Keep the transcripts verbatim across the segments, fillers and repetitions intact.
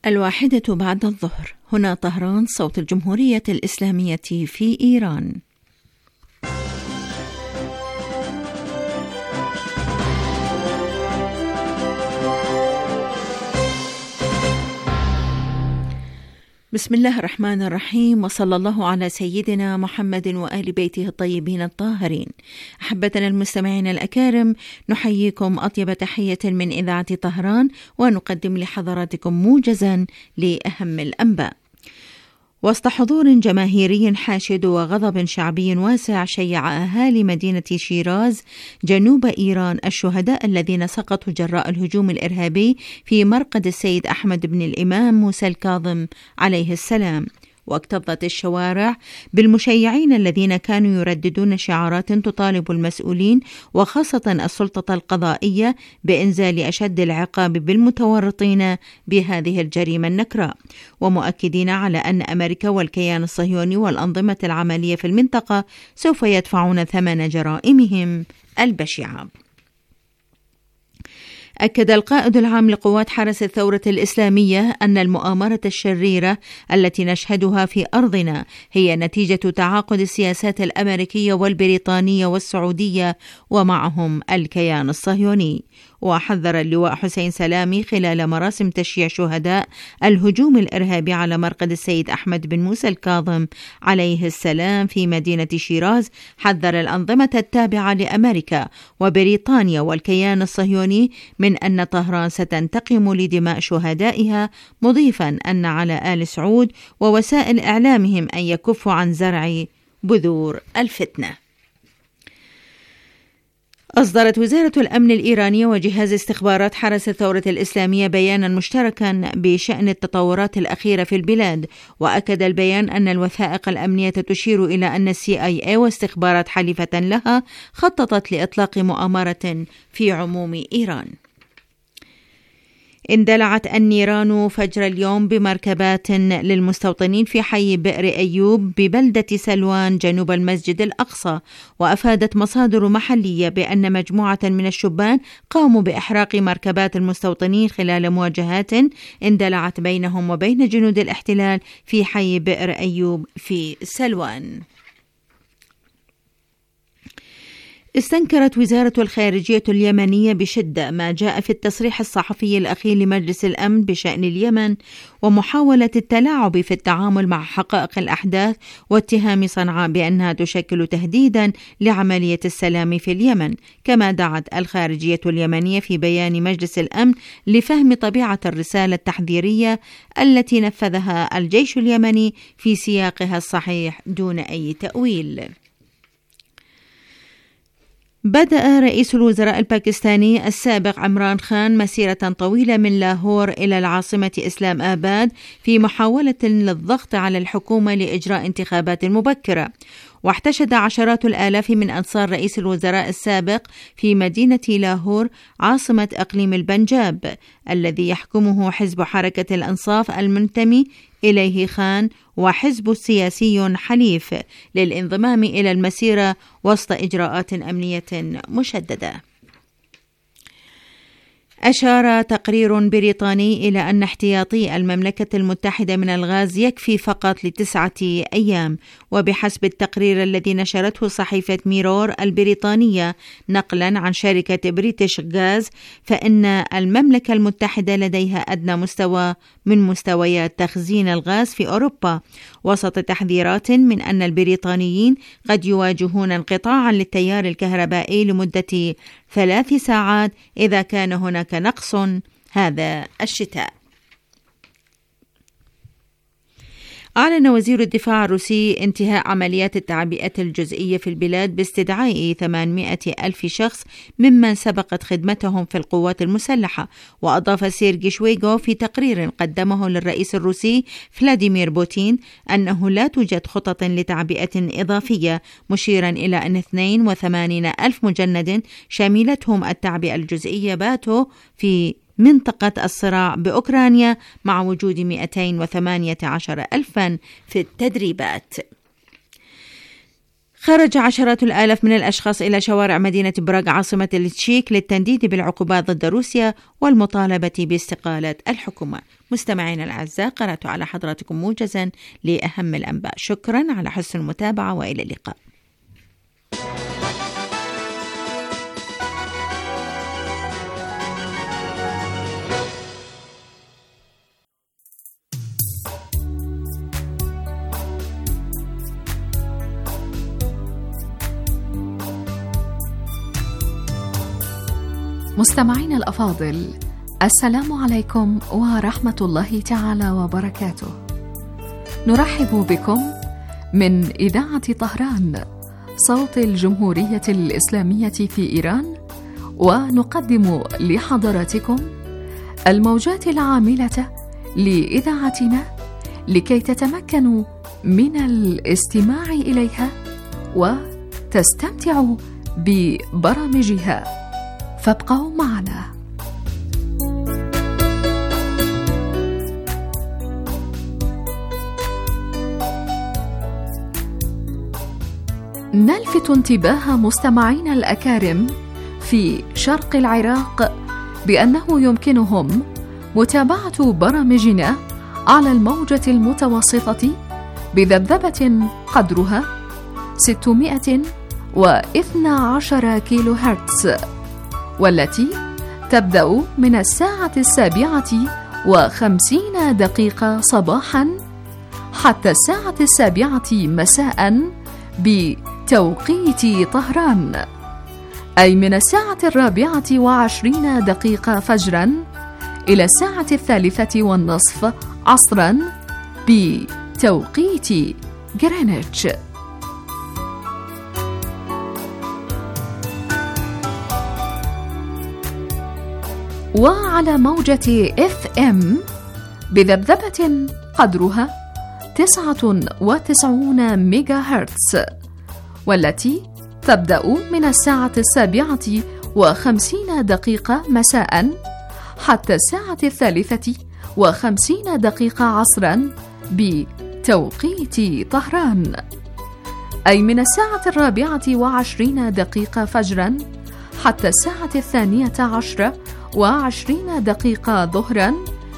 الواحدة بعد الظهر، هنا طهران، صوت الجمهورية الإسلامية في إيران. بسم الله الرحمن الرحيم، وصلى الله على سيدنا محمد وآل بيته الطيبين الطاهرين. أحبتنا المستمعين الأكارم، نحييكم أطيب تحية من إذاعة طهران، ونقدم لحضراتكم موجزا لأهم الأنباء. وسط حضور جماهيري حاشد وغضب شعبي واسع، شيع أهالي مدينة شيراز جنوب إيران الشهداء الذين سقطوا جراء الهجوم الإرهابي في مرقد السيد أحمد بن الإمام موسى الكاظم عليه السلام. واكتظت الشوارع بالمشيعين الذين كانوا يرددون شعارات تطالب المسؤولين وخاصة السلطة القضائية بإنزال أشد العقاب بالمتورطين بهذه الجريمة النكراء، ومؤكدين على أن أمريكا والكيان الصهيوني والأنظمة العملية في المنطقة سوف يدفعون ثمن جرائمهم البشعة. أكد القائد العام لقوات حرس الثورة الإسلامية أن المؤامرة الشريرة التي نشهدها في أرضنا هي نتيجة تعاقد السياسات الأمريكية والبريطانية والسعودية ومعهم الكيان الصهيوني. وحذر اللواء حسين سلامي خلال مراسم تشييع شهداء الهجوم الإرهابي على مرقد السيد أحمد بن موسى الكاظم عليه السلام في مدينة شيراز، حذر الأنظمة التابعة لأمريكا وبريطانيا والكيان الصهيوني من أن طهران ستنتقم لدماء شهدائها، مضيفا أن على آل سعود ووسائل إعلامهم أن يكفوا عن زرع بذور الفتنة. أصدرت وزارة الأمن الإيرانية وجهاز استخبارات حرس الثورة الإسلامية بيانا مشتركا بشأن التطورات الأخيرة في البلاد. وأكد البيان أن الوثائق الأمنية تشير إلى أن السي آي إيه واستخبارات حليفة لها خططت لإطلاق مؤامرة في عموم إيران. اندلعت النيران فجر اليوم بمركبات للمستوطنين في حي بئر أيوب ببلدة سلوان جنوب المسجد الأقصى. وأفادت مصادر محلية بأن مجموعة من الشبان قاموا بإحراق مركبات المستوطنين خلال مواجهات اندلعت بينهم وبين جنود الاحتلال في حي بئر أيوب في سلوان. استنكرت وزارة الخارجية اليمنية بشدة ما جاء في التصريح الصحفي الأخير لمجلس الأمن بشأن اليمن ومحاولة التلاعب في التعامل مع حقائق الأحداث، واتهام صنعاء بأنها تشكل تهديدا لعملية السلام في اليمن. كما دعت الخارجية اليمنية في بيان مجلس الأمن لفهم طبيعة الرسالة التحذيرية التي نفذها الجيش اليمني في سياقها الصحيح دون أي تأويل. بدأ رئيس الوزراء الباكستاني السابق عمران خان مسيرة طويلة من لاهور إلى العاصمة إسلام آباد في محاولة للضغط على الحكومة لإجراء انتخابات مبكرة. واحتشد عشرات الآلاف من أنصار رئيس الوزراء السابق في مدينة لاهور عاصمة أقليم البنجاب الذي يحكمه حزب حركة الأنصاف المنتمي إليه خان وحزب سياسي حليف للانضمام إلى المسيرة وسط إجراءات أمنية مشددة. أشار تقرير بريطاني إلى أن احتياطي المملكة المتحدة من الغاز يكفي فقط لتسعة أيام. وبحسب التقرير الذي نشرته صحيفة ميرور البريطانية نقلا عن شركة بريتش غاز، فإن المملكة المتحدة لديها أدنى مستوى من مستويات تخزين الغاز في أوروبا، وسط تحذيرات من أن البريطانيين قد يواجهون انقطاعا للتيار الكهربائي لمدة ثلاث ساعات إذا كان هناك نقص هذا الشتاء. أعلن وزير الدفاع الروسي انتهاء عمليات التعبئة الجزئية في البلاد باستدعاء ثمانمائة ألف شخص ممن سبقت خدمتهم في القوات المسلحة. وأضاف سيرجي شويغو في تقرير قدمه للرئيس الروسي فلاديمير بوتين أنه لا توجد خطط لتعبئة إضافية، مشيرا إلى أن اثنين وثمانين ألف مجند شملتهم التعبئة الجزئية باتوا في منطقة الصراع بأوكرانيا مع وجود مئتين وثمانية عشر ألفا في التدريبات. خرج عشرات الآلاف من الأشخاص إلى شوارع مدينة براغ عاصمة التشيك للتنديد بالعقوبات ضد روسيا والمطالبة باستقالة الحكومة. مستمعينا الأعزاء، قرأت على حضراتكم موجزا لأهم الأنباء. شكرا على حسن المتابعة وإلى اللقاء. مستمعين الأفاضل، السلام عليكم ورحمة الله تعالى وبركاته. نرحب بكم من إذاعة طهران صوت الجمهورية الإسلامية في إيران، ونقدم لحضراتكم الموجات العاملة لإذاعتنا لكي تتمكنوا من الاستماع إليها وتستمتعوا ببرامجها، فابقوا معنا. نلفت انتباه مستمعينا الأكارم في شرق العراق بأنه يمكنهم متابعة برامجنا على الموجة المتوسطة بذبذبة قدرها ستمائة واثني عشر كيلو هرتز، والتي تبدأ من الساعة السابعة وخمسين دقيقة صباحا حتى الساعة السابعة مساء بتوقيت طهران، أي من الساعة الرابعة وعشرين دقيقة فجرا إلى الساعة الثالثة والنصف عصرا بتوقيت غرينتش. وعلى موجة إف إم بذبذبة قدرها تسعة وتسعين ميجا هرتز، والتي تبدأ من الساعة السابعة وخمسين دقيقة مساء حتى الساعة الثالثة وخمسين دقيقة عصرا بتوقيت طهران، أي من الساعة الرابعة وعشرين دقيقة فجرا حتى الساعة الثانية عشرة وعشرين دقيقة ظهرا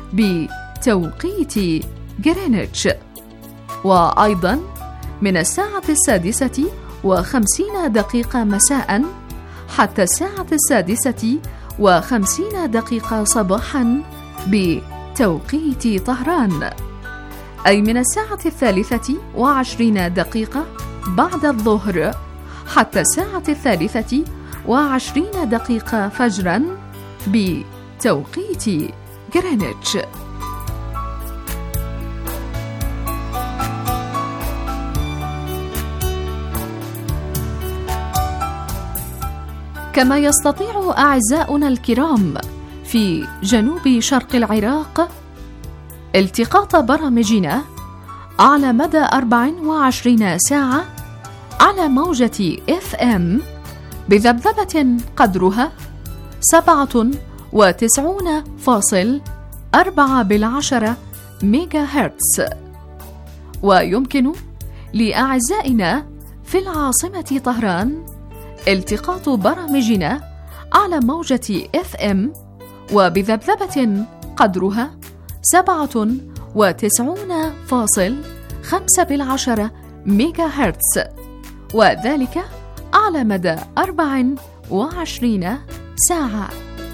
بتوقيت غرينتش، وأيضا من الساعة السادسة وخمسين دقيقة مساء حتى الساعة السادسة وخمسين دقيقة صباحا بتوقيت طهران، أي من الساعة الثالثة وعشرين دقيقة بعد الظهر حتى الساعة الثالثة وعشرين دقيقة فجرا بتوقيت غرينتش. كما يستطيع أعزاؤنا الكرام في جنوب شرق العراق التقاط برامجنا على مدى أربع وعشرين ساعة على موجة إف إم بذبذبة قدرها سبعة وتسعون فاصل أربعة بالعشرة ميجا هرتز. ويمكن لأعزائنا في العاصمة طهران التقاط برامجنا على موجة إف إم وبذبذبة قدرها سبعة وتسعون فاصل خمسة بالعشرة ميجا هرتز، وذلك على مدى أربع وعشرين ساعة.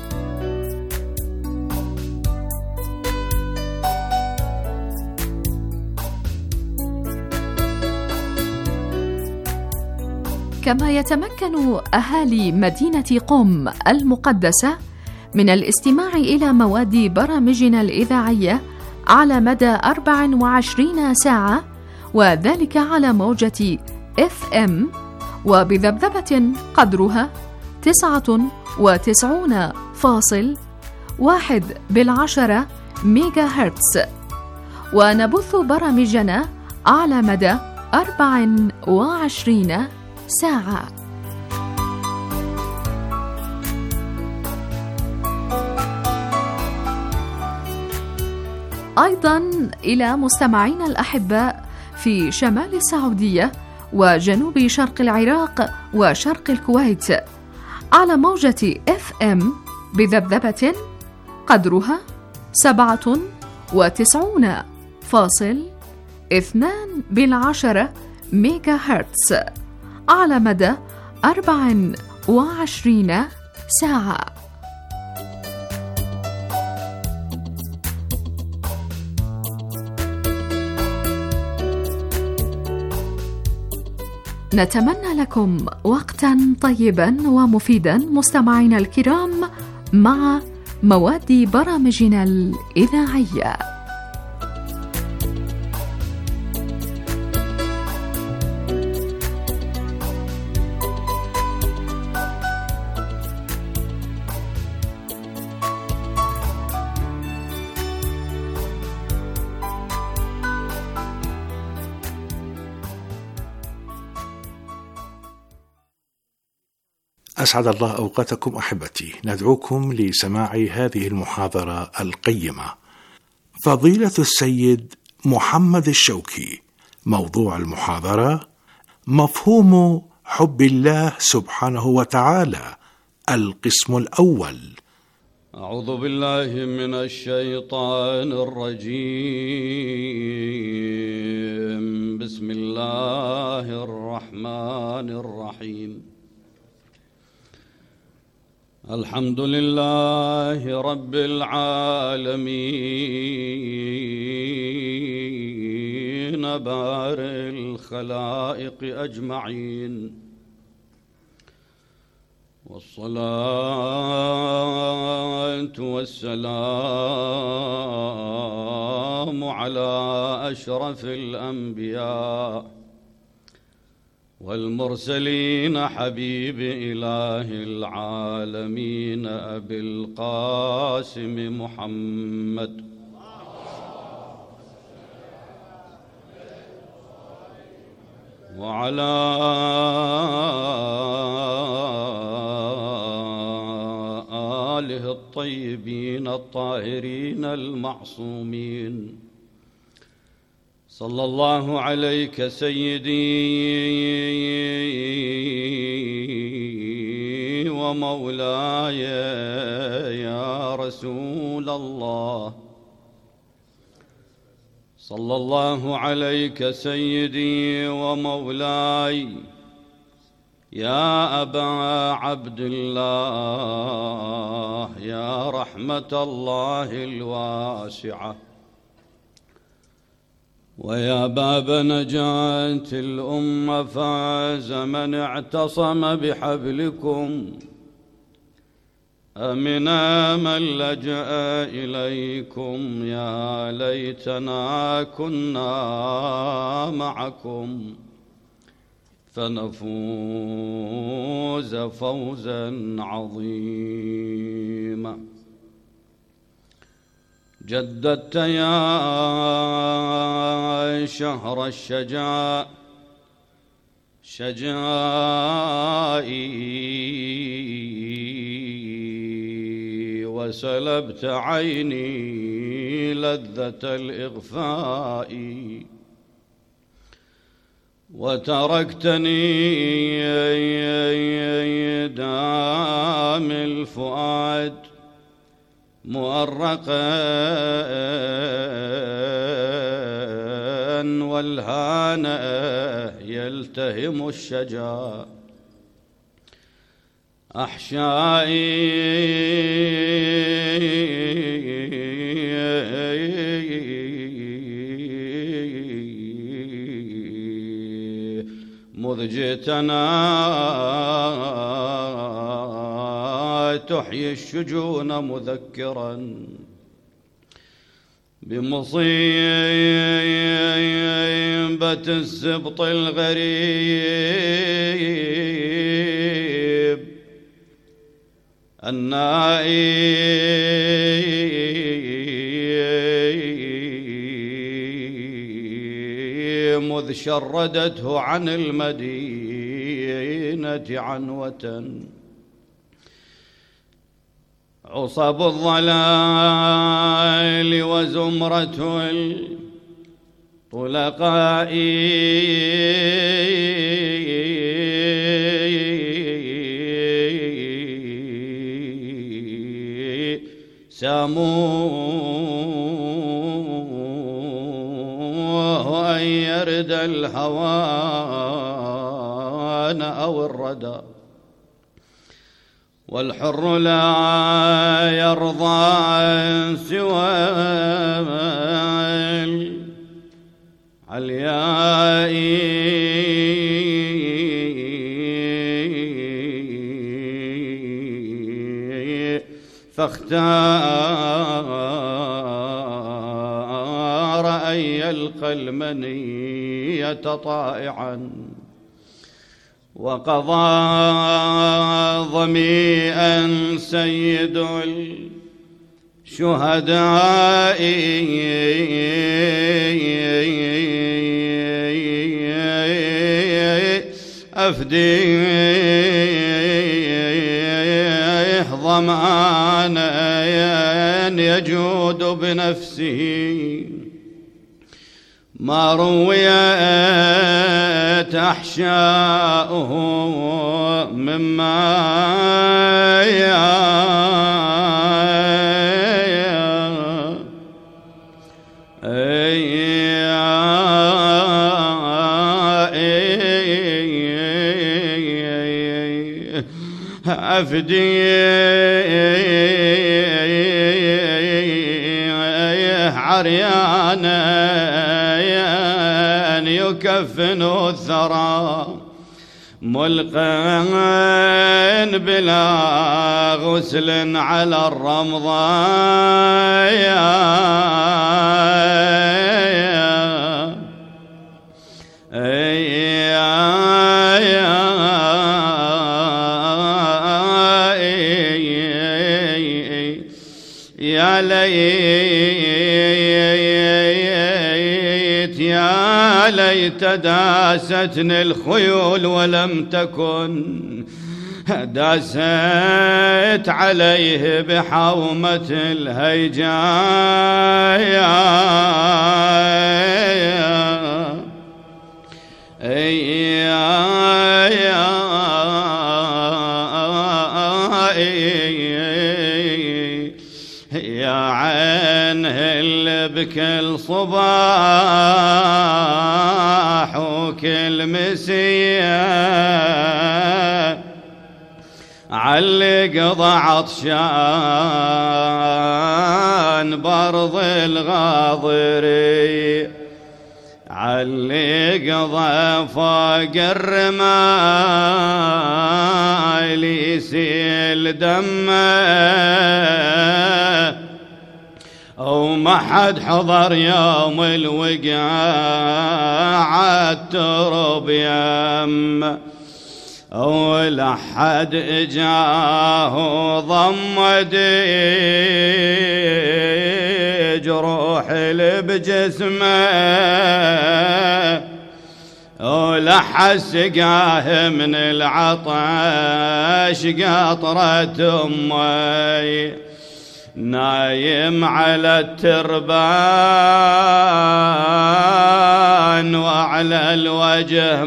كما يتمكن أهالي مدينة قم المقدسة من الاستماع إلى مواد برامجنا الإذاعية على مدى أربع وعشرين ساعة، وذلك على موجة إف إم وبذبذبة قدرها تسعة وتسعون فاصل واحد بالعشرة ميجا هرتز، ونبث برامجنا على مدى أربع وعشرين ساعة. أيضا إلى مستمعينا الأحباء في شمال السعودية وجنوب شرق العراق وشرق الكويت على موجة اف ام بذبذبة قدرها سبعة وتسعون فاصل اثنان بالعشرة ميجا هرتز على مدى أربع وعشرين ساعة. نتمنى لكم وقتا طيبا ومفيدا مستمعينا الكرام مع مواد برامجنا الإذاعية. أسعد الله أوقاتكم أحبتي. ندعوكم لسماع هذه المحاضرة القيمة. فضيلة السيد محمد الشوكي. موضوع المحاضرة: مفهوم حب الله سبحانه وتعالى، القسم الأول. أعوذ بالله من الشيطان الرجيم. بسم الله الرحمن الرحيم. الحمد لله رب العالمين بارئ الخلائق أجمعين، والصلاة والسلام على أشرف الأنبياء والمرسلين حبيب إله العالمين أبي القاسم محمد وعلى آله الطيبين الطاهرين المعصومين. صلى الله عليك سيدي ومولاي يا رسول الله. صلى الله عليك سيدي ومولاي يا أبا عبد الله، يا رحمة الله الواسعة، ويا باب نجاة الأمة. فاز من اعتصم بحبلكم، أمنا من لجأ إليكم. يا ليتنا كنا معكم فنفوز فوزا عظيما. جددت يا شهر الشجاء شجائي، وسلبت عيني لذة الإغفاء، وتركتني دام الفؤاد مؤرقا والهانئ يلتهم الشجا. أحشائي مذ جئتنا تحيي الشجون مذكرا بمصيبة السبط الغريب النائي، مذ شردته عن المدينة عنوة. عصب الضلال وزمرة طلقائي ساموه أن يرد الهوان أو الردى، والحر لا يرضى عن سوى العلياء فاختار أن يلقى المنية طائعا، وقضى ظميئا سيد الشهداء أفديه ظمآنا يجود بنفسه، ما رويت أحشاؤه مما أفديه عريانا يكفن الثرى، ملقا بلا غسل على الرمضاء. يا ليت يا ليت داستني الخيول ولم تكن داست عليه بحومة الهيجاء. يا عين اللي بكل صباح وكل مسية علق عطشان برض الغاضري، علق فوق الرمال يسيل دمه، وما حد حضر يوم الوقاع الترب يم، ولا حد اجاه ضمد جروح اللي بجسمه، ولا حس قاه من العطش قطرة أمي، نايم على التربان وعلى الوجه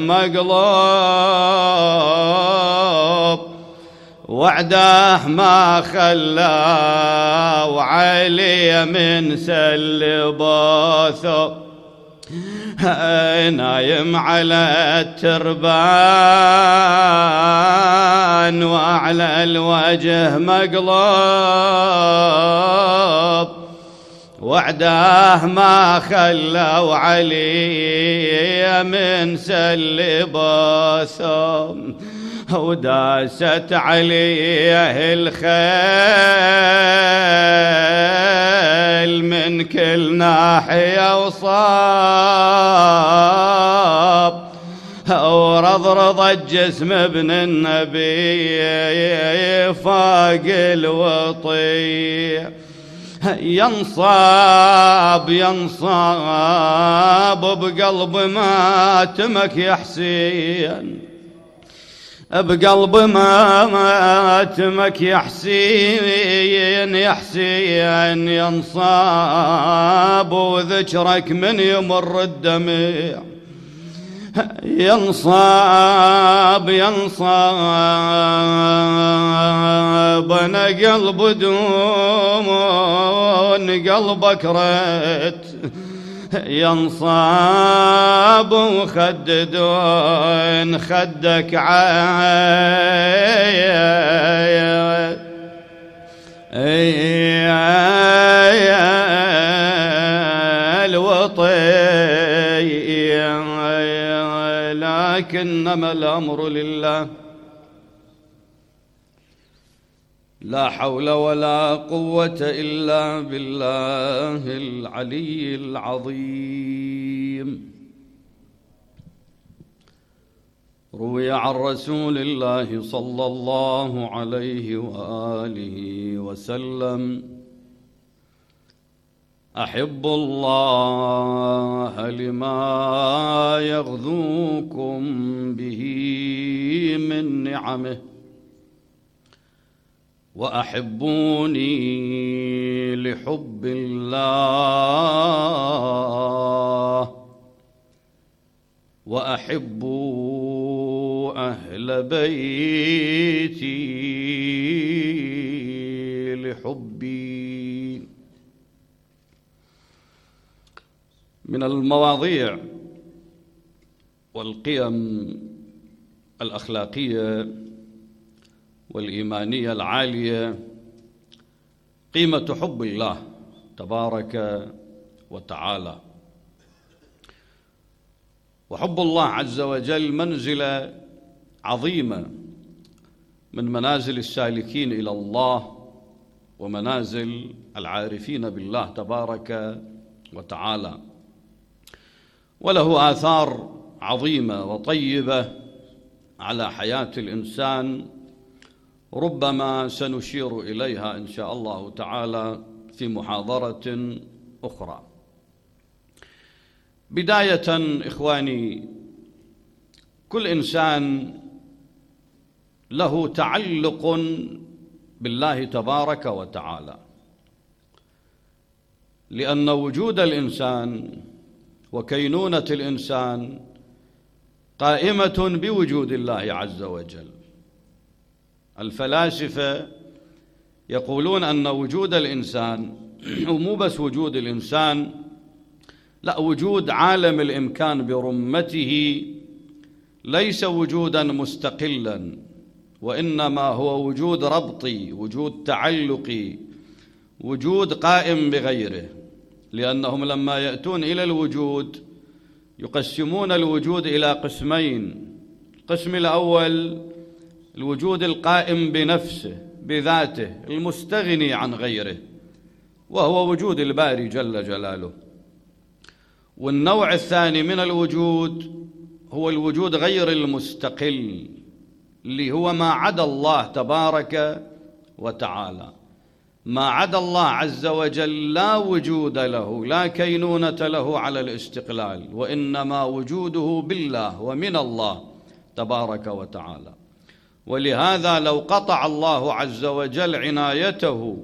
مقلوب، وعداه ما خلى وعلي من سلبوثو، نايم على التربان وعلى الوجه مقلوب، وعداه ما خلوا علي من سلبوثو، وداست عليه الخيل من كل ناحية وصاب، ورضرض الجسم ابن النبي فوق الوطي، ينصاب ينصاب بقلب ماتمك يا حسين، بقلب ماتمك يا حسين يا حسين ينصاب وذكرك من يمر الدمع ينصاب ينصاب أنا قلب دون قلبك ريت ينصاب وخددون خدك عاي الوطي لكنما الأمر لله لا حول ولا قوة إلا بالله العلي العظيم. روي عن رسول الله صلى الله عليه وآله وسلم: أحب الله لما يغذوكم به من نعمه، وأحبوني لحب الله، وأحبوا أهل بيتي لحبي. من المواضيع والقيم الأخلاقية والإيمانية العالية قيمة حب الله تبارك وتعالى. وحب الله عز وجل منزلة عظيمة من منازل السالكين إلى الله ومنازل العارفين بالله تبارك وتعالى، وله آثار عظيمة وطيبة على حياة الإنسان، ربما سنشير إليها إن شاء الله تعالى في محاضرة أخرى. بداية إخواني، كل إنسان له تعلق بالله تبارك وتعالى، لأن وجود الإنسان وكينونة الإنسان قائمة بوجود الله عز وجل. الفلاسفة يقولون أن وجود الإنسان ومو بس وجود الإنسان، لا، وجود عالم الإمكان برمته ليس وجودا مستقلا، وإنما هو وجود ربطي، وجود تعلقي، وجود قائم بغيره. لأنهم لما يأتون إلى الوجود يقسمون الوجود إلى قسمين: القسم الأول الوجود القائم بنفسه بذاته المستغني عن غيره، وهو وجود الباري جل جلاله. والنوع الثاني من الوجود هو الوجود غير المستقل، اللي هو ما عدا الله تبارك وتعالى. ما عدا الله عز وجل لا وجود له، لا كينونة له على الاستقلال، وإنما وجوده بالله ومن الله تبارك وتعالى. ولهذا لو قطع الله عز وجل عنايته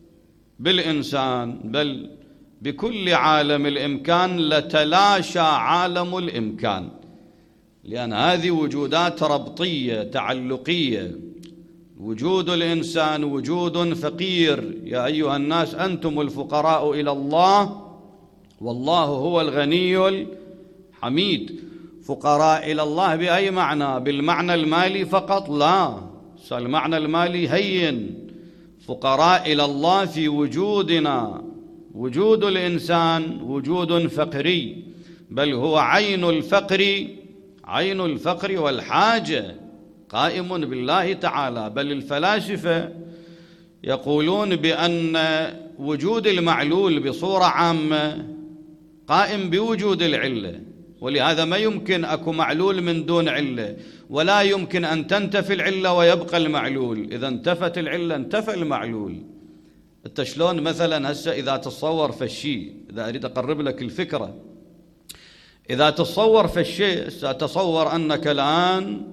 بالإنسان بل بكل عالم الإمكان لتلاشى عالم الإمكان، لأن هذه وجودات ربطية تعلقية. وجود الإنسان وجود فقير: يا أيها الناس أنتم الفقراء إلى الله والله هو الغني الحميد. فقراء إلى الله بأي معنى؟ بالمعنى المالي فقط؟ لا، المعنى المالي هين. فقراء إلى الله في وجودنا. وجود الإنسان وجود فقري، بل هو عين الفقر، عين الفقر والحاجة، قائم بالله تعالى. بل الفلاسفة يقولون بأن وجود المعلول بصورة عامة قائم بوجود العلة، ولهذا ما يمكن أكو معلول من دون علة، ولا يمكن أن تنتفي العلة ويبقى المعلول. إذا انتفت العلة انتفى المعلول. انت شلون مثلا هسه إذا تصور في الشيء، إذا أريد أقرب لك الفكرة، إذا تصور في الشيء، ستصور أنك الآن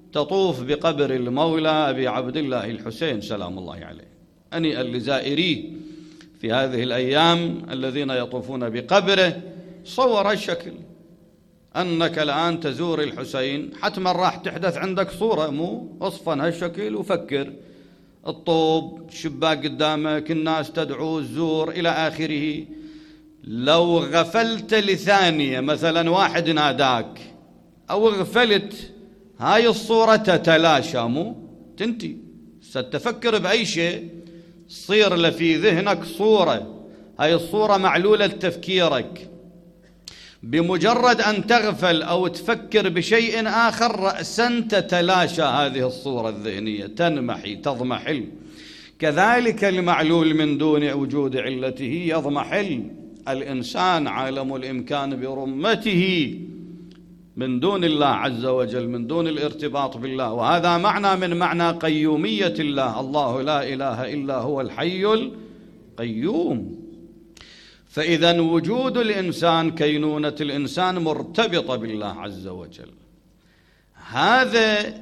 تطوف بقبر المولى أبي عبد الله الحسين سلام الله عليه. هنيئا لزائريه في هذه الأيام الذين يطوفون بقبره. صور الشكل أنك الآن تزور الحسين، حتما راح تحدث عندك صورة، مو وصفا هالشكل، وفكر الطوب، شباك قدامك، الناس تدعو، الزور إلى آخره. لو غفلت لثانية، مثلا واحد ناداك أو غفلت، هاي الصورة تتلاشى، مو تنتي. ستفكر بأي شيء تصير لفي ذهنك صورة، هاي الصورة معلولة تفكيرك. بمجرد أن تغفل أو تفكر بشيء آخر رأسا تتلاشى هذه الصورة الذهنية، تنمحي، تضمحل. كذلك المعلول من دون وجود علته يضمحل. الإنسان عالم الإمكان برمته من دون الله عز وجل، من دون الارتباط بالله، وهذا معنى من معنى قيومية الله. الله لا إله إلا هو الحي القيوم. فإذا وجود الإنسان، كينونة الإنسان مرتبطة بالله عز وجل. هذا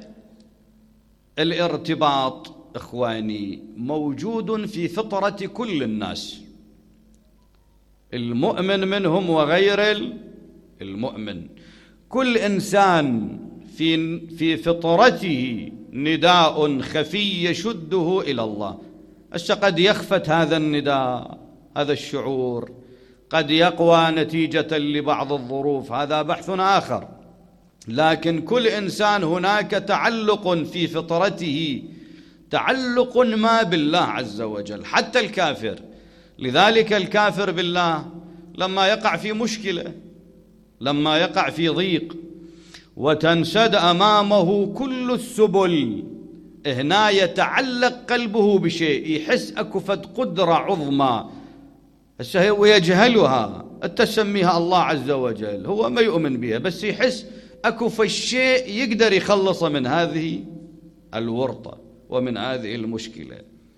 الارتباط إخواني موجود في فطرة كل الناس، المؤمن منهم وغير المؤمن. كل إنسان في في فطرته نداء خفي يشده إلى الله. هسه قد يخفت هذا النداء، هذا الشعور قد يقوى نتيجة لبعض الظروف، هذا بحث آخر. لكن كل إنسان هناك تعلق في فطرته، تعلق ما بالله عز وجل، حتى الكافر. لذلك الكافر بالله لما يقع في مشكلة، لما يقع في ضيق وتنسد أمامه كل السبل، هنا يتعلق قلبه بشيء، يحس أكفت قدرة عظمى ويجهلها، تسميها الله عز وجل، هو ما يؤمن بها، بس يحس أكف الشيء يقدر يخلص من هذه الورطة ومن هذه المشكلة.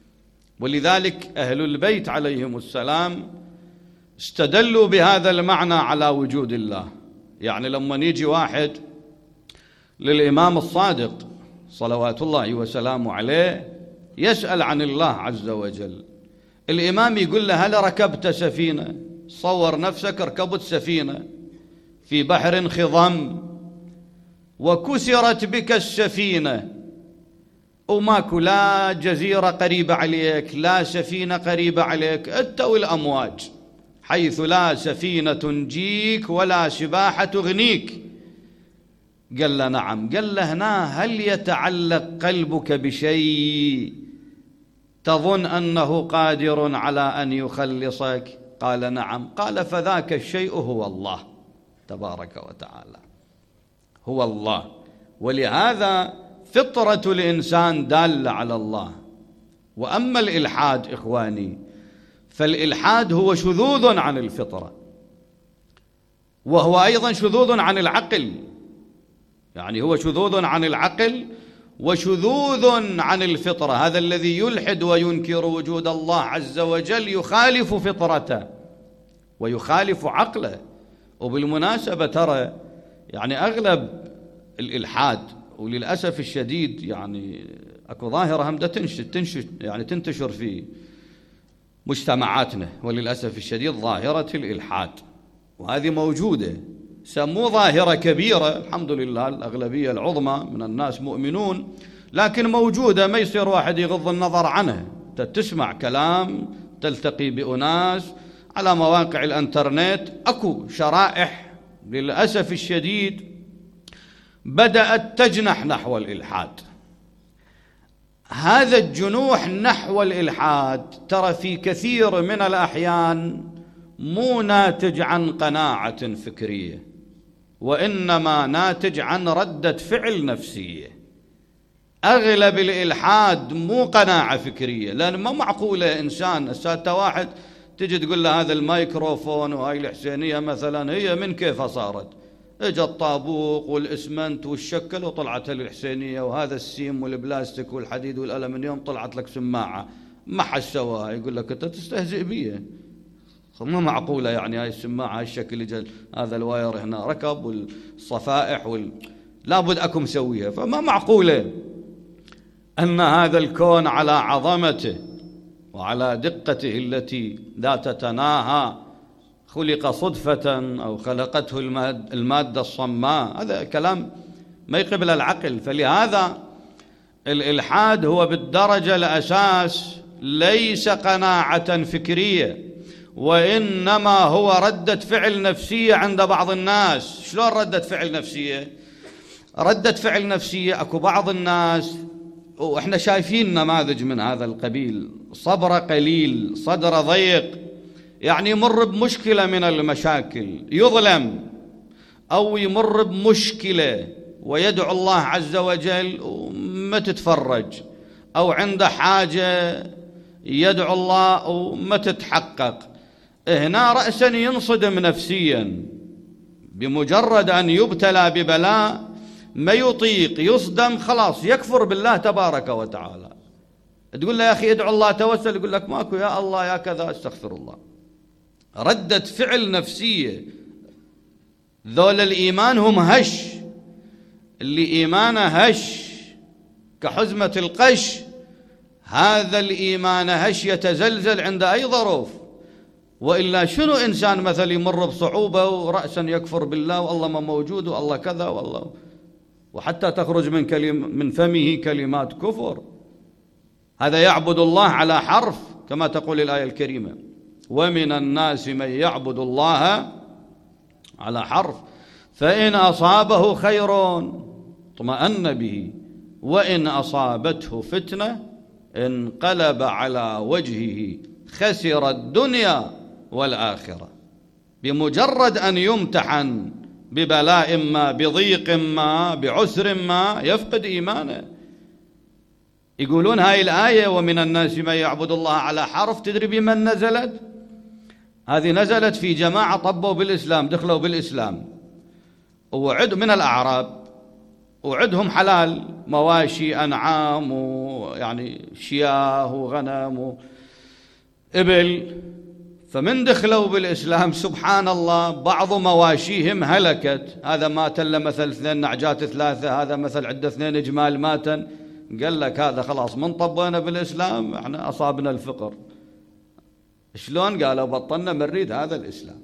ولذلك أهل البيت عليهم السلام استدلوا بهذا المعنى على وجود الله. يعني لما يجي واحد للإمام الصادق صلوات الله وسلامه عليه يسأل عن الله عز وجل، الإمام يقول له هل ركبت سفينة؟ صور نفسك ركبت سفينة في بحر خضم وكسرت بك السفينة، وماكو لا جزيرة قريبة عليك، لا سفينة قريبة عليك، أنت والأمواج، حيث لا سفينة تنجيك ولا سباحة تغنيك. قال له نعم. قال له هنا هل يتعلق قلبك بشيء تظن أنه قادر على أن يخلصك؟ قال نعم. قال فذاك الشيء هو الله تبارك وتعالى، هو الله. ولهذا فطرة الإنسان دالة على الله. وأما الإلحاد إخواني، فالإلحاد هو شذوذ عن الفطرة، وهو أيضا شذوذ عن العقل. يعني هو شذوذ عن العقل وشذوذ عن الفطرة. هذا الذي يلحد وينكر وجود الله عز وجل يخالف فطرته ويخالف عقله. وبالمناسبة ترى يعني أغلب الإلحاد، وللأسف الشديد يعني أكو ظاهرة هم تنشر تنشر يعني تنتشر في مجتمعاتنا، وللأسف الشديد ظاهرة الإلحاد، وهذه موجودة، سموه ظاهرة كبيرة، الحمد لله الأغلبية العظمى من الناس مؤمنون، لكن موجودة، ما يصير واحد يغض النظر عنها. تسمع كلام، تلتقي بأناس على مواقع الانترنت، أكو شرائح للأسف الشديد بدأت تجنح نحو الإلحاد. هذا الجنوح نحو الإلحاد ترى في كثير من الأحيان مو ناتج عن قناعة فكرية، وإنما ناتج عن ردة فعل نفسية. أغلب الإلحاد مو قناعة فكرية، لأن ما معقولة إنسان السادة واحد تجي تقول له هذا الميكروفون وهاي الحسينية مثلا هي من كيف صارت؟ اجى الطابوق والإسمنت والشكل وطلعت الحسينية، وهذا السيم والبلاستيك والحديد والألمنيوم طلعت لك سماعة. ما حد سواها، يقول لك أنت تستهزئ بيه، ما معقولة يعني هاي السماعة هاي الشكل، هذا الواير هنا ركب والصفائح وال... لابد أكو مسويها. فما معقولة أن هذا الكون على عظمته وعلى دقته التي لا تتناهى خلق صدفة أو خلقته المادة الصماء. هذا كلام ما يقبل العقل. فلهذا الإلحاد هو بالدرجة الأساس ليس قناعة فكرية، وإنما هو ردة فعل نفسية عند بعض الناس. شلون ردة فعل نفسية؟ ردة فعل نفسية أكو بعض الناس، وإحنا شايفين نماذج من هذا القبيل، صبر قليل، صدر ضيق، يعني يمر بمشكلة من المشاكل، يظلم أو يمر بمشكلة ويدعو الله عز وجل وما تتفرج، أو عنده حاجة يدعو الله وما تتحقق. هنا رأسا ينصدم نفسيا، بمجرد أن يبتلى ببلاء ما يطيق، يصدم، خلاص يكفر بالله تبارك وتعالى. تقول له يا أخي ادعو الله توسل، يقول لك ماكو، يا الله يا كذا، استغفر الله. ردة فعل نفسية. ذول الإيمان هم هش، اللي إيمانه هش كحزمة القش، هذا الإيمان هش يتزلزل عند أي ظروف. وإلا شنو إنسان مثل يمر بصعوبة ورأسا يكفر بالله والله ما موجود والله كذا والله، وحتى تخرج من كلم من فمه كلمات كفر. هذا يعبد الله على حرف كما تقول الآية الكريمة: ومن الناس من يعبد الله على حرف فإن أصابه خير اطمأن به وإن أصابته فتنة انقلب على وجهه خسر الدنيا والآخرة. بمجرد أن يمتحن ببلاء ما، بضيق ما، بعسر ما، يفقد إيمانه. يقولون هاي الآية ومن الناس من يعبد الله على حرف، تدري بمن نزلت؟ هذه نزلت في جماعة طبوا بالإسلام، دخلوا بالإسلام وعد من الأعراب، وعدهم حلال، مواشي، أنعام، ويعني شياه وغنم وإبل. فمن دخلوا بالإسلام سبحان الله بعض مواشيهم هلكت، هذا مات إلا مثل اثنين نعجات ثلاثة، هذا مثل عدة اثنين جمال ماتا. قال لك هذا خلاص من طبينا بالإسلام احنا أصابنا الفقر. شلون؟ قالوا بطلنا مريد هذا الإسلام.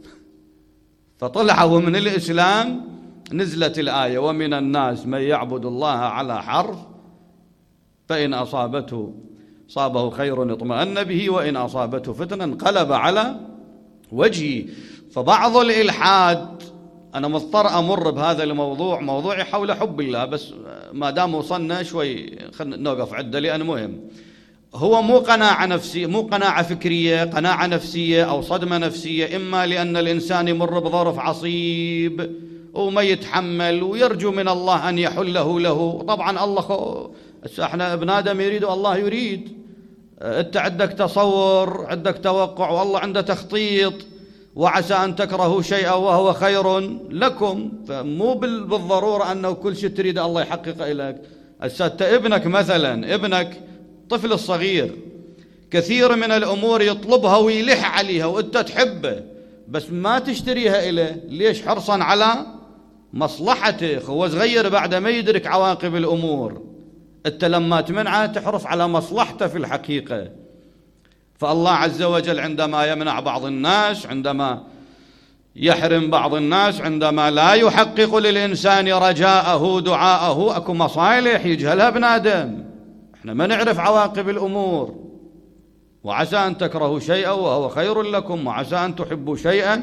فطلعوا من الإسلام، نزلت الآية ومن الناس من يعبد الله على حرف فإن أصابته صابه خير اطمأن به وإن أصابته فتنة انقلب على وجهه. فبعض الإلحاد، أنا مضطر أمر بهذا الموضوع، موضوعي حول حب الله، بس ما دام وصلنا شوي خلنا نوقف عدة لأنه مهم. هو مو قناعة نفسية، مو قناعة فكرية، قناعة نفسية أو صدمة نفسية، إما لأن الإنسان يمر بظرف عصيب وما يتحمل ويرجو من الله أن يحله له. طبعا الله خو... احنا ابن آدم يريد والله يريد. انت عندك تصور، عندك توقع، والله عنده تخطيط، وعسى أن تكرهوا شيئا وهو خير لكم. فمو بالضرورة أنه كل شيء تريد الله يحقق لك. أنت ابنك مثلا، ابنك طفل الصغير كثير من الأمور يطلبها ويلح عليها وأنت تحبه، بس ما تشتريها إليه. ليش؟ حرصا على مصلحته. هو صغير بعد ما يدرك عواقب الأمور. أنت لما تمنعه تحرص على مصلحته في الحقيقة. فالله عز وجل عندما يمنع بعض الناس، عندما يحرم بعض الناس، عندما لا يحقق للإنسان رجاءه دعاءه، أكو مصالح يجهلها ابن آدم. احنا ما نعرف عواقب الأمور. وعسى أن تكرهوا شيئا وهو خير لكم، وعسى أن تحبوا شيئا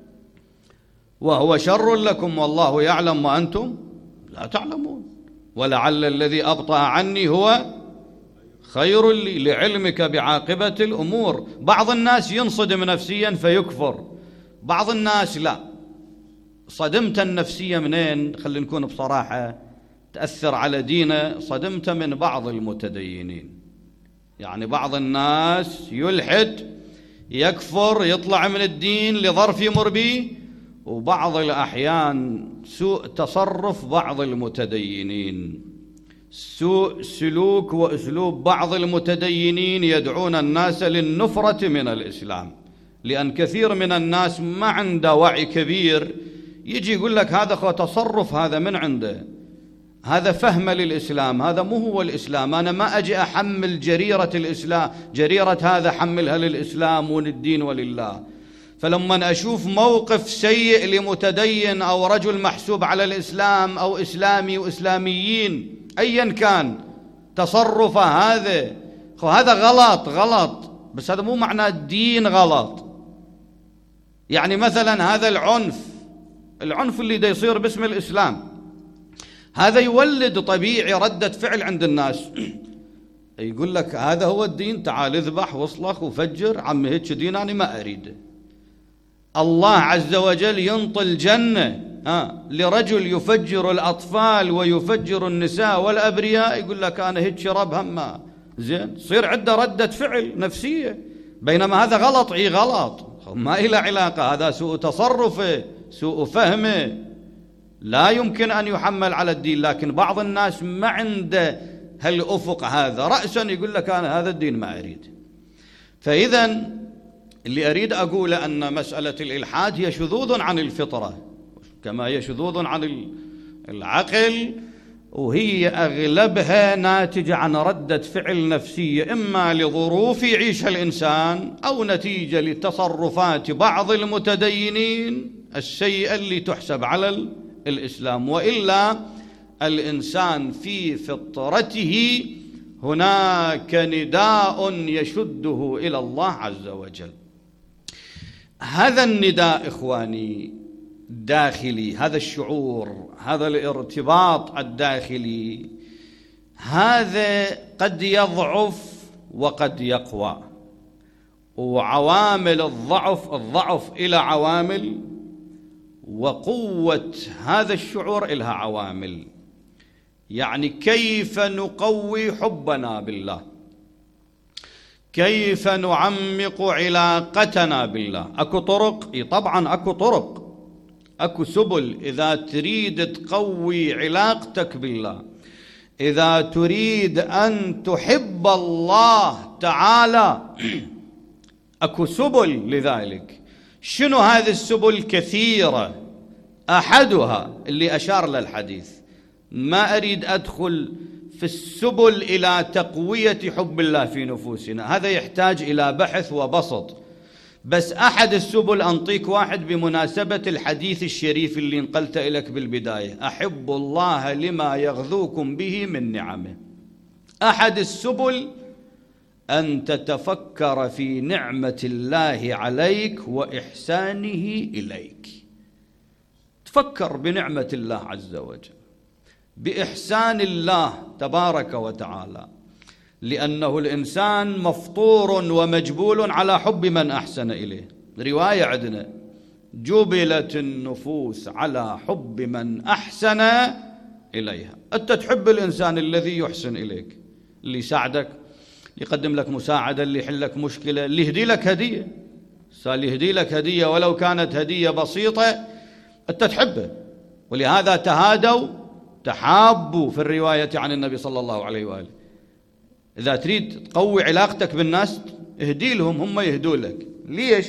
وهو شر لكم، والله يعلم وأنتم لا تعلمون. ولعل الذي أبطأ عني هو خير لي لعلمك بعاقبة الأمور. بعض الناس ينصدم نفسيا فيكفر، بعض الناس لا. صدمت النفسية منين؟ خلينا نكون بصراحة، تأثر على دينه. صدمت من بعض المتدينين، يعني بعض الناس يلحد، يكفر، يطلع من الدين لظرف يمر به. وبعض الأحيان سوء تصرف بعض المتدينين، سوء سلوك وأسلوب بعض المتدينين يدعون الناس للنفرة من الإسلام. لأن كثير من الناس ما عنده وعي كبير، يجي يقول لك هذا خو تصرف هذا من عنده، هذا فهم للإسلام، هذا مو هو الإسلام. أنا ما أجي أحمل جريرة الإسلام، جريرة هذا حملها للإسلام وللدين ولله. فلما أشوف موقف سيء لمتدين أو رجل محسوب على الإسلام أو إسلامي وإسلاميين أيا كان تصرفه، هذا هذا غلط غلط، بس هذا مو معنى الدين غلط. يعني مثلا هذا العنف العنف اللي دا يصير باسم الإسلام، هذا يولد طبيعي ردة فعل عند الناس. يقول لك هذا هو الدين، تعال اذبح واصلخ وفجر، عم هيك دين أنا ما أريده. الله عز وجل ينطي الجنة ها لرجل يفجر الأطفال ويفجر النساء والأبرياء، يقول لك أنا هيك شرب هما زين، صير عنده ردة فعل نفسية، بينما هذا غلط. اي غلط، ما إلى علاقة، هذا سوء تصرفه، سوء فهمه، لا يمكن أن يحمل على الدين. لكن بعض الناس ما عنده هالأفق هذا، رأسا يقول لك أنا هذا الدين ما أريد. فإذا اللي أريد أقوله أن مسألة الإلحاد هي شذوذ عن الفطرة، كما هي شذوذ عن العقل، وهي أغلبها ناتجة عن ردة فعل نفسية، إما لظروف يعيشها الإنسان أو نتيجة لتصرفات بعض المتدينين السيئة اللي تحسب على الإسلام. وإلا الإنسان في فطرته هناك نداء يشده إلى الله عز وجل. هذا النداء إخواني داخلي، هذا الشعور، هذا الارتباط الداخلي، هذا قد يضعف وقد يقوى، وعوامل الضعف الضعف إلى عوامل، وقوة هذا الشعور إلها عوامل. يعني كيف نقوي حبنا بالله، كيف نعمق علاقتنا بالله. أكو طرق؟ إيه طبعا أكو طرق، أكو سبل. إذا تريد تقوي علاقتك بالله، إذا تريد أن تحب الله تعالى، أكو سبل لذلك. شنو هذه السبل؟ كثيرة، أحدها اللي أشار للحديث. ما أريد أدخل في السبل إلى تقوية حب الله في نفوسنا، هذا يحتاج إلى بحث وبسط، بس أحد السبل أنطيك واحد بمناسبة الحديث الشريف اللي نقلت إليك بالبداية: أحب الله لما يغذوكم به من نعمه. أحد السبل أن تتفكر في نعمة الله عليك وإحسانه إليك. تفكر بنعمة الله عز وجل، بإحسان الله تبارك وتعالى، لأنه الإنسان مفطور ومجبول على حب من أحسن إليه. رواية عندنا: جبلت النفوس على حب من أحسن إليها. أنت تحب الإنسان الذي يحسن إليك، اللي يساعدك، يقدم لك مساعدة، اللي يحل لك مشكلة، اللي يهدي لك هدية. اللي يهدي لك هدية ولو كانت هدية بسيطة أنت تحبه. ولهذا تهادوا تحابوا في الرواية عن النبي صلى الله عليه وآله. إذا تريد تقوي علاقتك بالناس اهدي لهم، هم يهدوا لك. ليش؟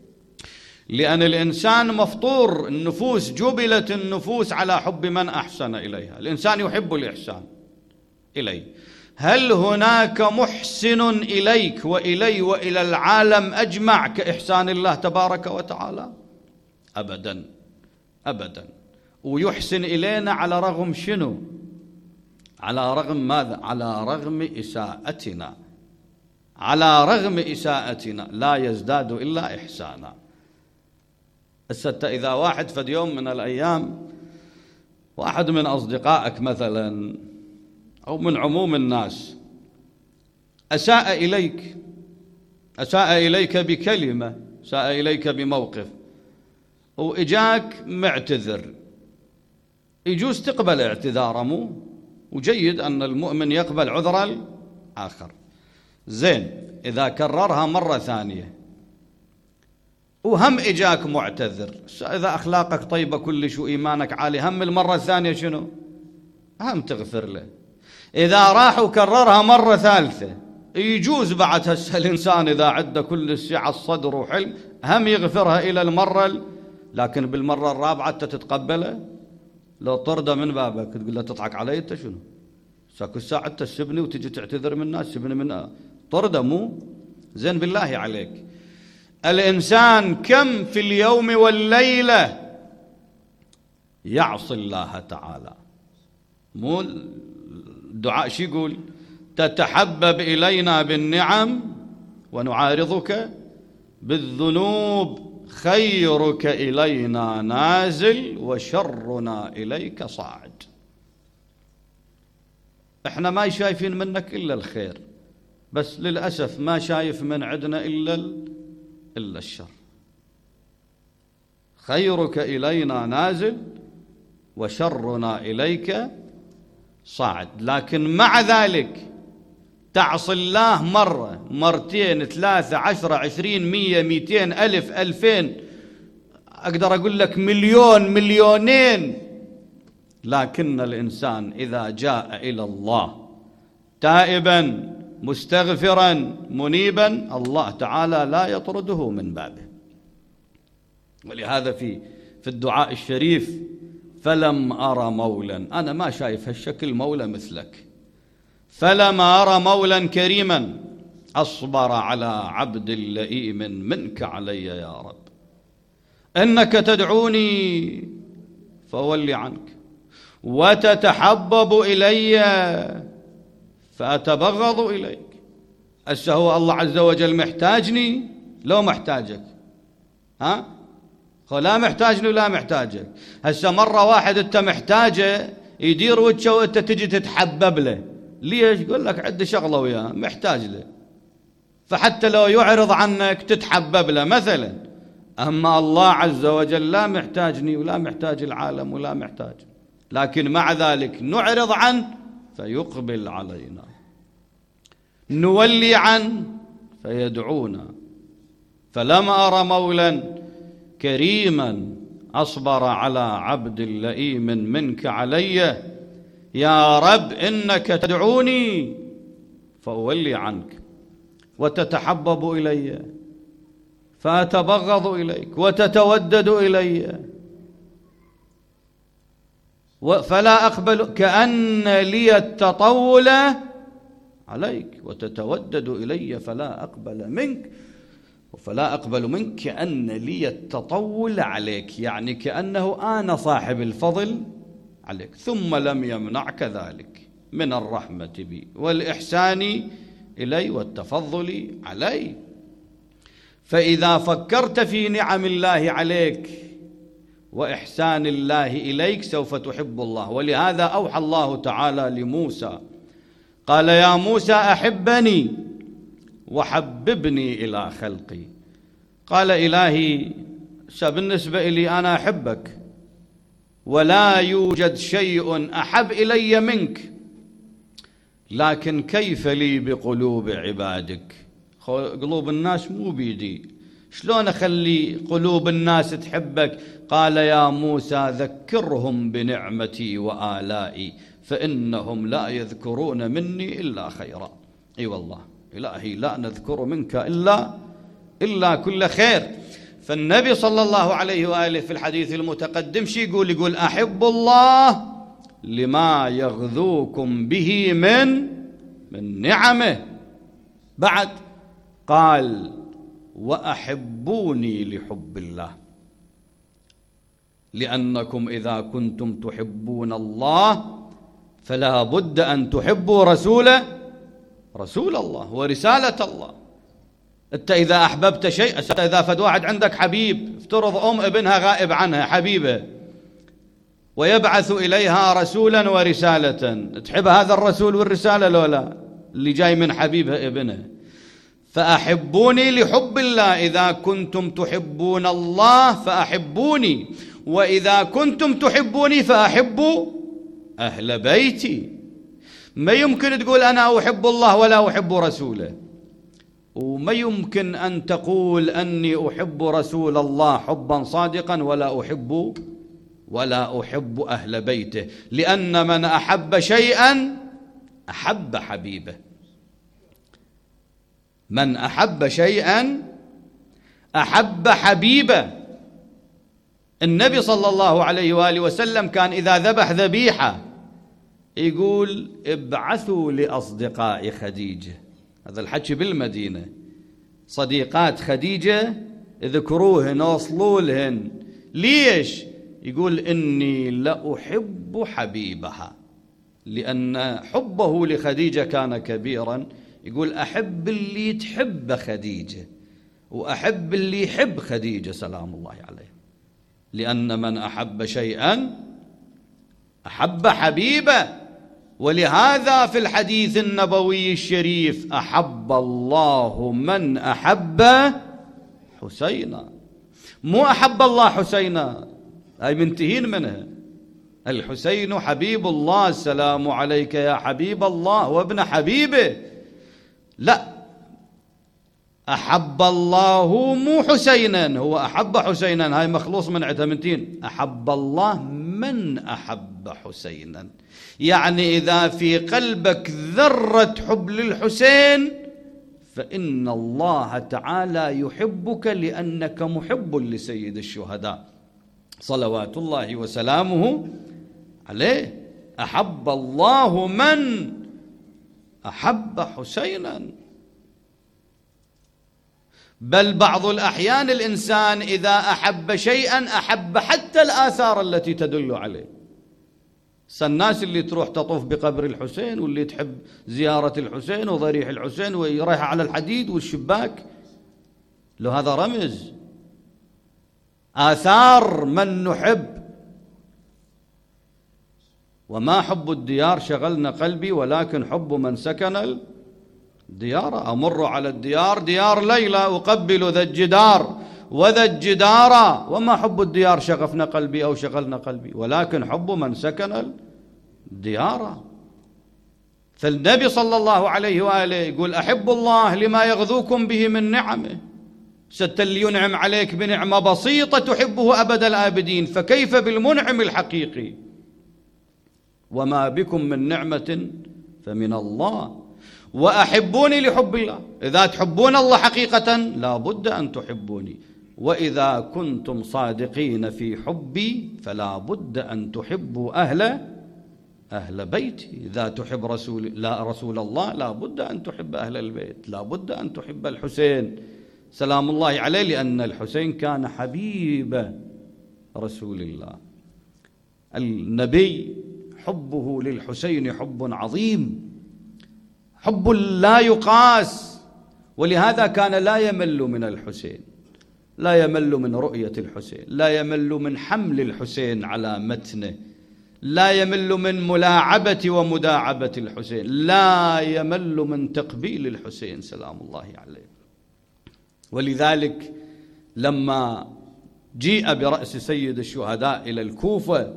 لأن الإنسان مفطور، النفوس جبلت النفوس على حب من أحسن إليها. الإنسان يحب الإحسان إليه. هل هناك محسن إليك وإلي وإلى العالم أجمع كإحسان الله تبارك وتعالى؟ أبدا أبدا. ويحسن إلينا على رغم شنو؟ على رغم ماذا؟ على رغم إساءتنا، على رغم إساءتنا لا يزداد إلا إحسانا. إذا واحد في يوم من الأيام، واحد من أصدقائك مثلا أو من عموم الناس أساء إليك، أساء إليك بكلمة، أساء إليك بموقف، وإجاك معتذر، يجوز تقبل اعتذاره، مو وجيد أن المؤمن يقبل عذر الآخر. زين، إذا كررها مرة ثانية وهم إجاك معتذر، إذا أخلاقك طيبة كلش وإيمانك عالي، هم المرة الثانية شنو؟ هم تغفر له. إذا راح وكررها مرة ثالثة، يجوز بعد هسه الإنسان إذا عنده كل السعة الصدر وحلم هم يغفرها إلى المرة، لكن بالمرة الرابعة تتقبله؟ لو طرده من بابك تقول له تضحك علي أنت شنو؟ ساكو الساعة تسبني وتجي تعتذر من الناس، سبني من طرده مو زين. بالله عليك الإنسان كم في اليوم والليلة يعصي الله تعالى؟ مو الدعاء شي يقول؟ تتحبب إلينا بالنعم ونعارضك بالذنوب، خيرك إلينا نازل وشرنا إليك صاعد. احنا ما شايفين منك إلا الخير، بس للأسف ما شايف من عندنا إلا إلا الشر. خيرك إلينا نازل وشرنا إليك صاعد. لكن مع ذلك تعصي الله مرة مرتين ثلاثة عشرة عشرين مية ميتين ألف ألفين، أقدر أقول لك مليون مليونين. لكن الإنسان إذا جاء إلى الله تائبا مستغفرا منيبا الله تعالى لا يطرده من بابه. ولهذا في في الدعاء الشريف فلم أرى مولا، أنا ما شايف هالشكل مولى مثلك، فلم أرى مولا كريما أصبر على عبد لئيم منك علي يا رب. إنك تدعوني فأولي عنك وتتحبب إلي فأتبغض إليك. هسه هو الله عز وجل محتاجني لو محتاجك؟ ها؟ هو لا محتاجني ولا محتاجك. هسه مرة واحد أنت محتاجه يدير وجهه وأنت تجي تتحبب له، ليش؟ يقول لك عندي شغلة وياه محتاج له، فحتى لو يعرض عنك تتحبب له مثلا. أما الله عز وجل لا محتاجني ولا محتاج العالم ولا محتاج، لكن مع ذلك نعرض عنه فيقبل علينا، نولي عنه فيدعونا. فلم أرى مولا كريما أصبر على عبد لئيم منك علي يا رب. إنك تدعوني فأولي عنك وتتحبب إلي فأتبغض إليك وتتودد إلي فلا أقبل، كأن لي التطول عليك وتتودد إلي فلا أقبل منك فلا أقبل منك، كأن لي التطول عليك، يعني كأنه أنا صاحب الفضل عليك. ثم لم يمنعك ذلك من الرحمة بي والإحسان إلي والتفضل علي. فإذا فكرت في نعم الله عليك وإحسان الله إليك سوف تحب الله. ولهذا أوحى الله تعالى لموسى قال يا موسى أحبني وحببني إلى خلقي. قال إلهي بالنسبة إلي أنا أحبك ولا يوجد شيء أحب إلي منك، لكن كيف لي بقلوب عبادك؟ قلوب الناس مو بيدي، شلون أخلي قلوب الناس تحبك؟ قال يا موسى ذكرهم بنعمتي وآلائي فإنهم لا يذكرون مني إلا خيرا. أي والله إلهي لا نذكر منك إلا إلا كل خير. فالنبي صلى الله عليه وآله في الحديث المتقدم شي يقول؟ يقول أحب الله لما يغذوكم به من من نعمه. بعد قال وأحبوني لحب الله، لأنكم إذا كنتم تحبون الله فلا بد أن تحبوا رسوله رسول الله ورسالة الله. أنت إذا أحببت شيء، إذا فد واحد عندك حبيب، افترض أم ابنها غائب عنها حبيبة ويبعث إليها رسولا ورسالة، تحب هذا الرسول والرسالة لولا اللي جاي من حبيبها ابنها؟ فأحبوني لحب الله، إذا كنتم تحبون الله فأحبوني، وإذا كنتم تحبوني فأحبوا أهل بيتي. ما يمكن تقول أنا أحب الله ولا أحب رسوله، وما يمكن أن تقول أني أحب رسول الله حبا صادقا ولا أحب ولا أحب أهل بيته، لأن من أحب شيئا أحب حبيبه. من أحب شيئا أحب حبيبه. النبي صلى الله عليه وآله وسلم كان إذا ذبح ذبيحة يقول ابعثوا لأصدقاء خديجة. هذا الحكي بالمدينة، صديقات خديجة اذكروهن وصلوا لهن. ليش؟ يقول إني لأحب حبيبها، لأن حبه لخديجة كان كبيرا. يقول أحب اللي تحب خديجة وأحب اللي يحب خديجة سلام الله عليه، لأن من أحب شيئا أحب حبيبه. ولهذا في الحديث النبوي الشريف أحب الله من أحب حسينا، مو أحب الله حسينا هاي منتهين منها. الحسين حبيب الله، السلام عليك يا حبيب الله وابن حبيبه. لا، أحب الله مو حسينا، هو أحب حسينا هاي مخلوص من عدها منتين. أحب الله من أحب حسينا، يعني إذا في قلبك ذرة حب للحسين فإن الله تعالى يحبك لأنك محب لسيد الشهداء صلوات الله وسلامه عليه. أحب الله من أحب حسينا. بل بعض الأحيان الإنسان إذا أحب شيئا أحب حتى الآثار التي تدل عليه. الناس اللي تروح تطوف بقبر الحسين واللي تحب زيارة الحسين وضريح الحسين ويريح على الحديد والشباك، لو هذا رمز آثار من نحب. وما حب الديار شغلنا قلبي ولكن حب من سكن الديار. أمر على الديار ديار ليلى أقبل ذا الجدار وذا الجدار، وما حب الديار شغفنا قلبي أو شغلنا قلبي ولكن حب من سكن الديار. فالنبي صلى الله عليه وآله يقول أحب الله لما يغذوكم به من نعمه. ست اللي ينعم عليك بنعمة بسيطة تحبه أبد الآبدين، فكيف بالمنعم الحقيقي؟ وما بكم من نعمة فمن الله، وأحبوني لحب الله. إذا تحبون الله حقيقة لا بد أن تحبوني، وإذا كنتم صادقين في حبي فلا بد أن تحبوا أهل أهل بيتي. إذا تحب رسول لا رسول الله لا بد أن تحب أهل البيت، لا بد أن تحب الحسين سلام الله عليه، لأن الحسين كان حبيب رسول الله. النبي حبه للحسين حب عظيم، حب لا يقاس، ولهذا كان لا يمل من الحسين، لا يمل من رؤية الحسين، لا يمل من حمل الحسين على متنه، لا يمل من ملاعبة ومداعبة الحسين، لا يمل من تقبيل الحسين سلام الله عليه. ولذلك لما جيء برأس سيد الشهداء إلى الكوفة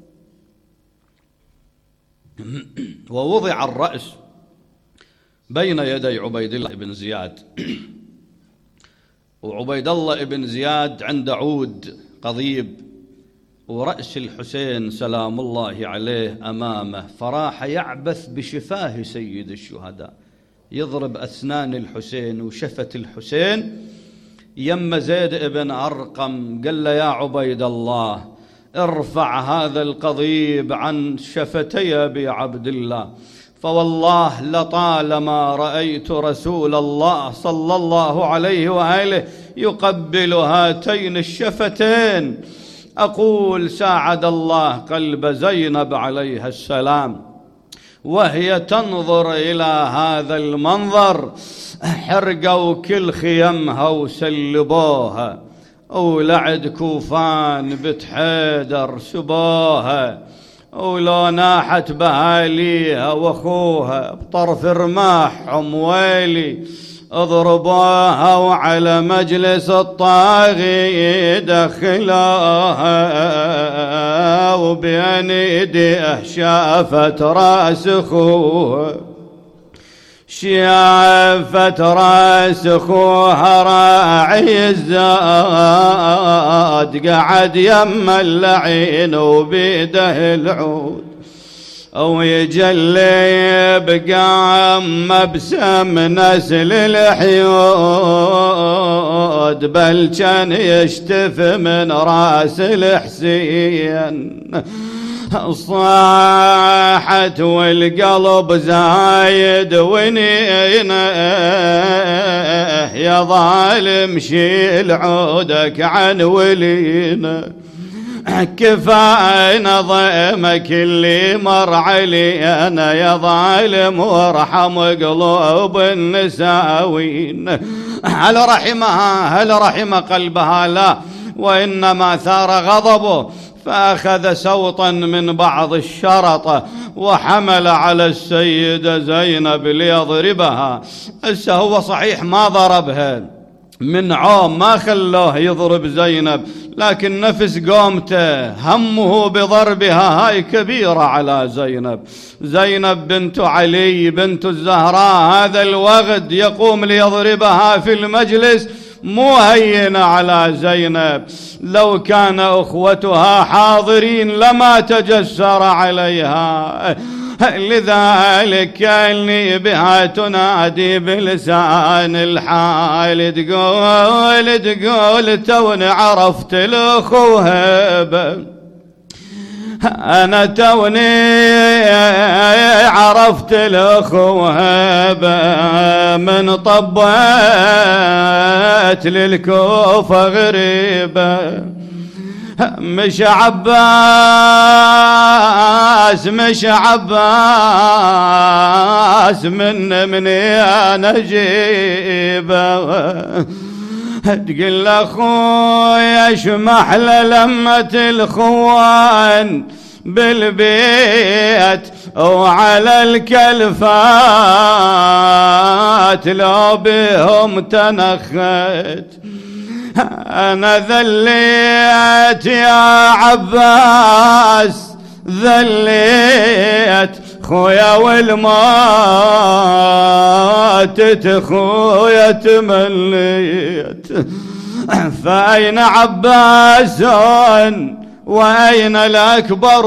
ووضع الرأس بين يدي عبيد الله بن زياد، وعبيد الله بن زياد عند عود قضيب ورأس الحسين سلام الله عليه أمامه، فراح يعبث بشفاه سيد الشهداء، يضرب أسنان الحسين وشفة الحسين. يم زيد بن أرقم قال له يا عبيد الله ارفع هذا القضيب عن شفتي أبي عبد الله، فوالله لطالما رأيت رسول الله صلى الله عليه وآله يقبل هاتين الشفتين. أقول ساعد الله قلب زينب عليها السلام وهي تنظر إلى هذا المنظر، حرقوا كل خيمها وسلبوها، ولعد كوفان بنت حيدر سبوها، ولو ناحت بهاليها واخوها بطرف رماحهم ويلي اضربوها، وعلى مجلس الطاغي يدخلوها، وبين ايديه شافت راس اخوها، شافت راس اخوها راعي الزاد قعد يم اللعين وبيده العود، ويجلي بقام مبسم نسل الحيود، بل كان يشتف من راس الحسين. صاحت والقلب زايد ونينه، يا ظالم شيل عودك عن ولينا، كفاية نظامك اللي مر علينا يا ظالم، وارحم قلوب النساوين. هل رحمها هل رحم قلبها؟ لا، وإنما ثار غضبه فأخذ سوطا من بعض الشرطة وحمل على السيدة زينب ليضربها. هسه هو صحيح ما ضربها من عوم، ما خلوه يضرب زينب، لكن نفس قومته همه بضربها هاي كبيرة على زينب. زينب بنت علي بنت الزهراء، هذا الوغد يقوم ليضربها في المجلس، مو هينة على زينب. لو كان أخوتها حاضرين لما تجسر عليها، لذلك كأني بها تنادي بلسان الحال، تقول تقول توني عرفت الأخو هبة، أنا توني عرفت الأخو هبة، من طبت للكوفة غريبة. مش عباس مش عباس من مني أنا جيبه، تقول أخويا شمح لمة الخوان بالبيت وعلى الكلفات، لو بهم تنخت أنا ذليت يا عباس، ذليت خويا والماتت خويا تمليت. فأين عباس وأين الأكبر؟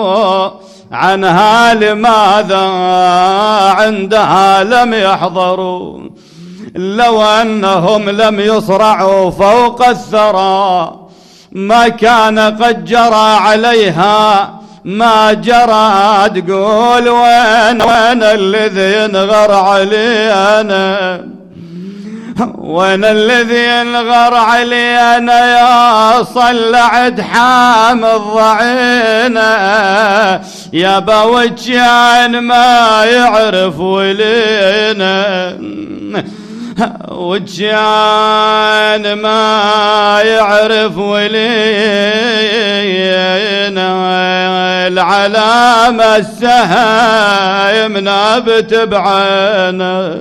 عنها لماذا عندها لم يحضروا؟ لو أنهم لم يصرعوا فوق الثرى ما كان قد جرى عليها ما جرى. تقول وين وين الذي ينغر علي أنا، وين الذي ينغر علي أنا يا صلعت حام الضعينة، يا بوجان ما يعرف ولينا، وجان ما يعرف ولينا، العلامة السهايم نابت بعينه،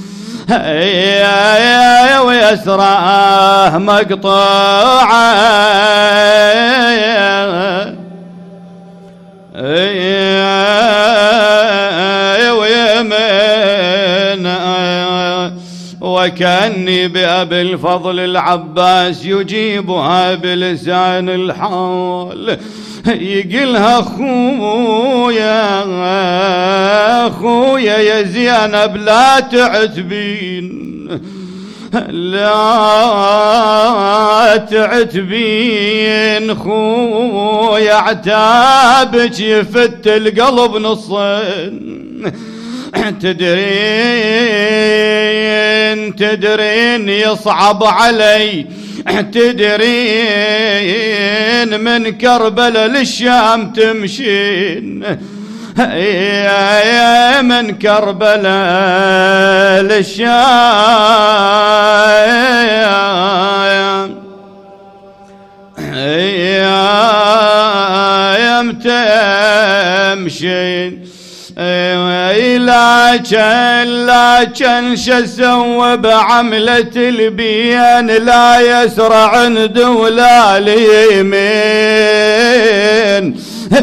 ويسراه مقطوعه، وكأني بأبي الفضل العباس يجيبها بلسان الحال، يقلها خويا خويا يا زينب لا تعتبين، لا تعتبين خويا، عتابك يفت القلب نصين. تدرين تدرين يصعب علي، تدرين من كربلاء للشام تمشين، من كربلاء للشام يا تمشين. لكن لكن شسوى بعملة البيان، لا يسرع عند ولا اليمين،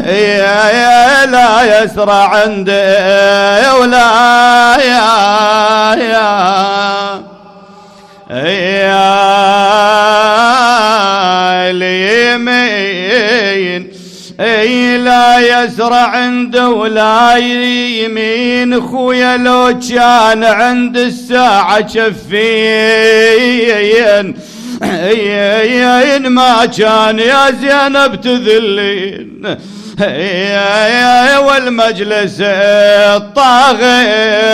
لا يسرع عند ولا يا يا يا اليمين. لا يسرع عنده ولا يمين خويا لو كان عند الساعة شفين ما كان يا زينب تذلين والمجلس الطاغي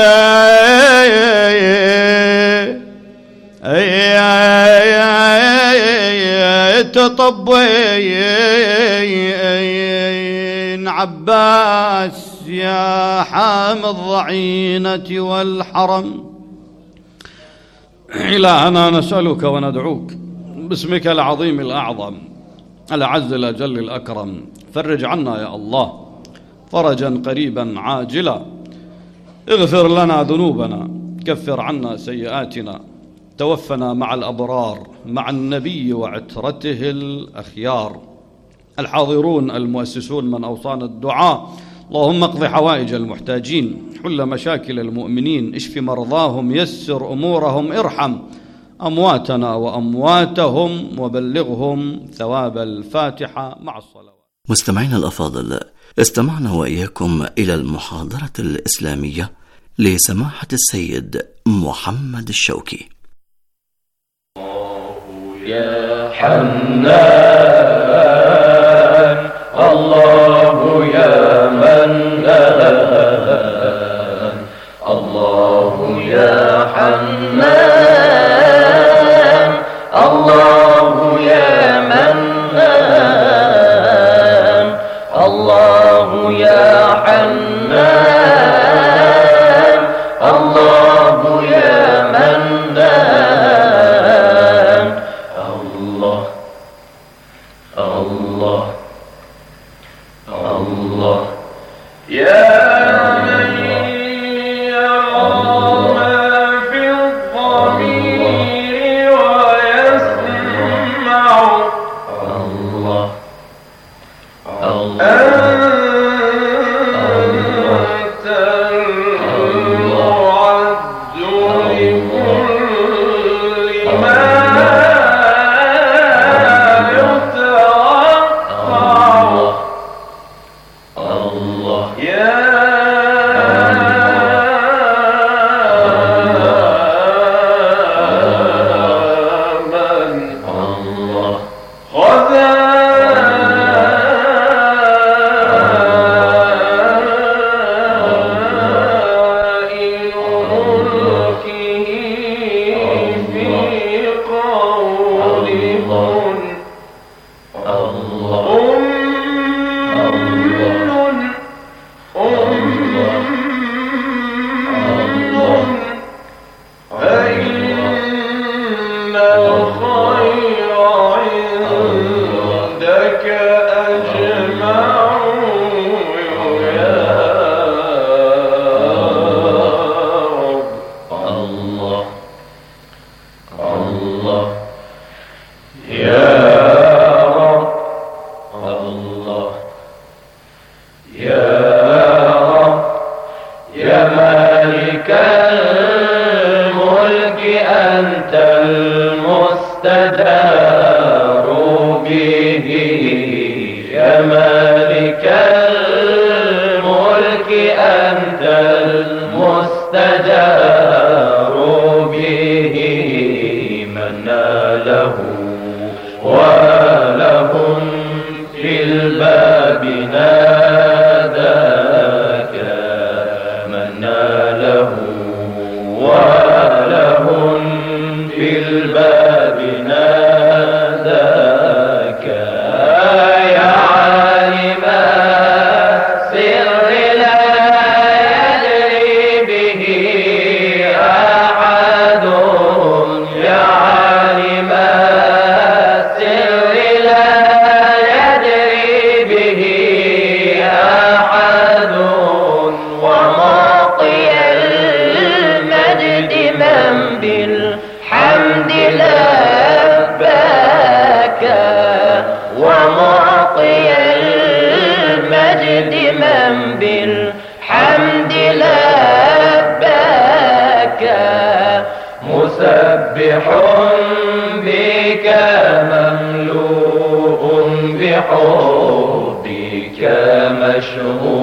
تطبين عباس يا حامي الضعينة والحرم. إلهنا نسألك وندعوك باسمك العظيم الأعظم الأعز الأجل الأكرم، فرج عنا يا الله فرجا قريبا عاجلا، اغفر لنا ذنوبنا، كفر عنا سيئاتنا، توفنا مع الأبرار مع النبي وعترته الأخيار. الحاضرون المؤسسون من أوصان الدعاء، اللهم اقض حوائج المحتاجين، حل مشاكل المؤمنين، اشف مرضاهم، يسر أمورهم، ارحم أمواتنا وأمواتهم، وبلغهم ثواب الفاتحة مع الصلوات. مستمعينا الأفاضل، استمعنا وإياكم إلى المحاضرة الإسلامية لسماحة السيد محمد الشوكي. يا حنان الله يا منان، الله يا حنان الله يا منان، الله يا حنان الله يا منان، الله الله الله يا من يرى ما في الضمير ويسمع، الله الله أنت المعد لكل ما بك مملوء بحبك الشهور